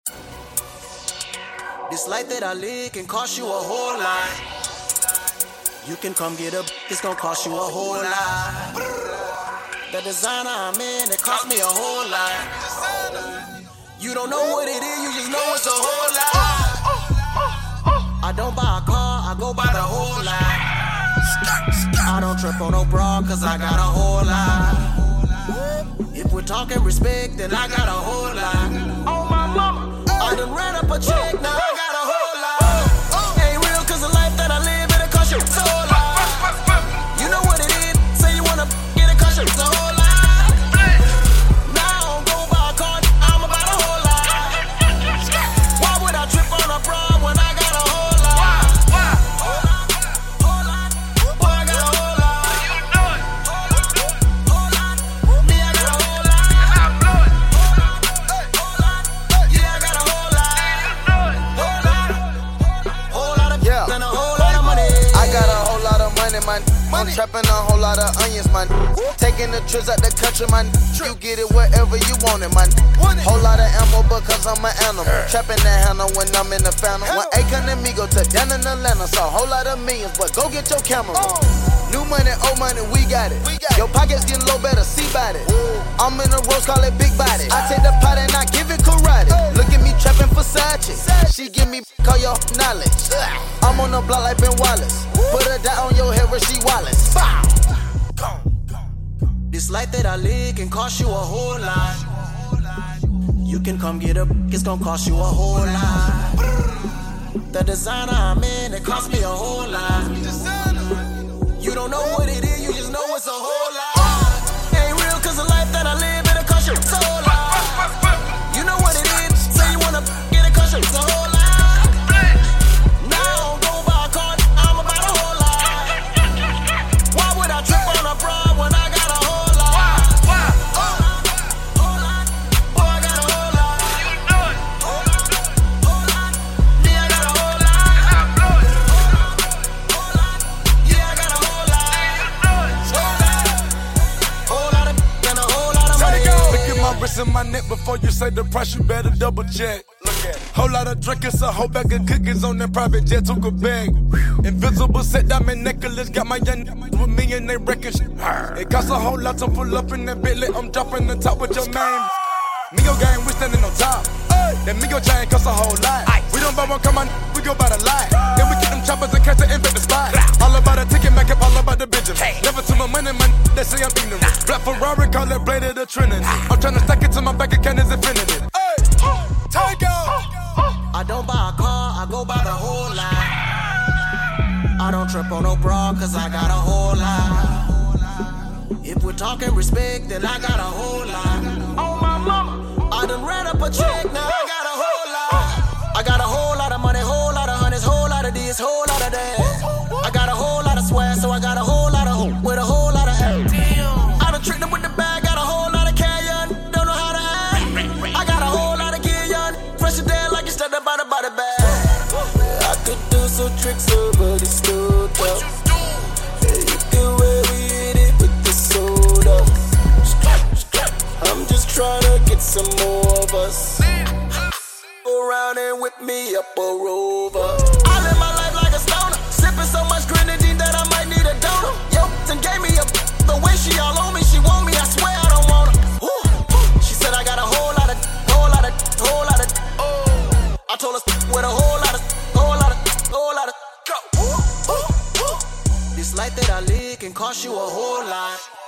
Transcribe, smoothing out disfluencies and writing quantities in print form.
This life that I live can cost you a whole lot. You can come get a, it's gonna cost you a whole lot. The designer I'm in, it cost me a whole lot. You don't know what it is, you just know it's a whole lot. I don't buy a car, I go buy the whole lot. I don't trip on no bra, cause I got a whole lot. If we're talking respect, then I got a whole lot. Oh my mama, I done ran up a check, now I got a whole lot. Ain't real cause the life that I live, it'll cost you a whole lot. You know what it is, say you wanna get it, cost you a whole lot. Now I don't go buy a car, I'm about a whole lot. Why would I trip on a bra when I got a whole lot? Boy, I got a whole lot. Me, I got a whole lot. Yeah, I got a whole lot. Whole lot of and a whole lot of money. I got a whole lot of money, man. I'm trapping a whole lot of onions, man. Taking the trips out the country, man. You get it wherever you want it, man. Whole lot of ammo because I'm an animal. Trapping the handle when I'm in the phantom. One Akon and me go to down in Atlanta. Saw a whole lot of millions, but go get your camera. New money, old money, we got it. Your pockets getting low, better see about it. I'm in a rose, call it big body. I take the pot and I give it karate. Look at me trapping Versace. She give me call your knowledge. I'm on the block like Ben Wallace. Put a dot on your head where she Wallace. This life that I live can cost you a whole lot. You can come get a, it's gonna cost you a whole lot. The designer I'm in, it cost me a whole lot. You don't know what it is, you just know it's a whole lot. Ain't real cause the life that I live, it'll cost you a whole lot. You know what it is, say you wanna get it, cost you a whole lot. Now I don't go buy a car, I'm about a whole lot. Why would I trip on a bra when I got a whole lot? Boy, I got a whole lot. Me, I got a whole lot. Yeah, I got a whole lot. Whole lot of and a whole lot of money. Look at my wrist and my neck before you say the price, you better double check. Whole lot of drink, it's a whole bag of cookies on that private jet, took a bag. Invisible set diamond necklace, got my young with me and they wrecking shit. It costs a whole lot to pull up in that Bentley, I'm dropping the top with your name. Migo gang, we standing on top. That Migo chain costs a whole lot. We don't buy one, come on, we go by the lot. Then we get them choppers and catch the infect the spot. All about the ticket, make up all about the bitches. Never too much money, man, they say I'm ignorant. Black Ferrari, call it bladed the Trinity. I'm trying to stack it to my bank account, is infinity. Take off. I don't buy a car, I go buy the whole lot. I don't trip on no bra, cause I got a whole lot. If we're talking respect, then I got a whole lot. Oh my mama, I done ran up a check, now I got a whole lot. I got a whole lot of money, whole lot of hundreds, whole lot of this, whole lot of that. I got a whole lot of swag, so I got a whole lot of hope with a whole lot of air. I done tricked them with the bag, got a whole lot of carry-on, don't know how to act. I got a whole lot of gear-on, fresh and dead like you stepped up out of body bag. I could do some tricks over the stood up. Yeah, you can wear we hit it with the soda. I'm just trying to get some more of us. Go around and whip me up a Rover. I live my life like a stoner, sipping so much grenadine that I might need a donor. Yo, and gave me a the way she all on me, she want me, I swear I don't want her. She said I got a whole lot of. I told her with a whole lot of go. This life that I live can cost you a whole lot.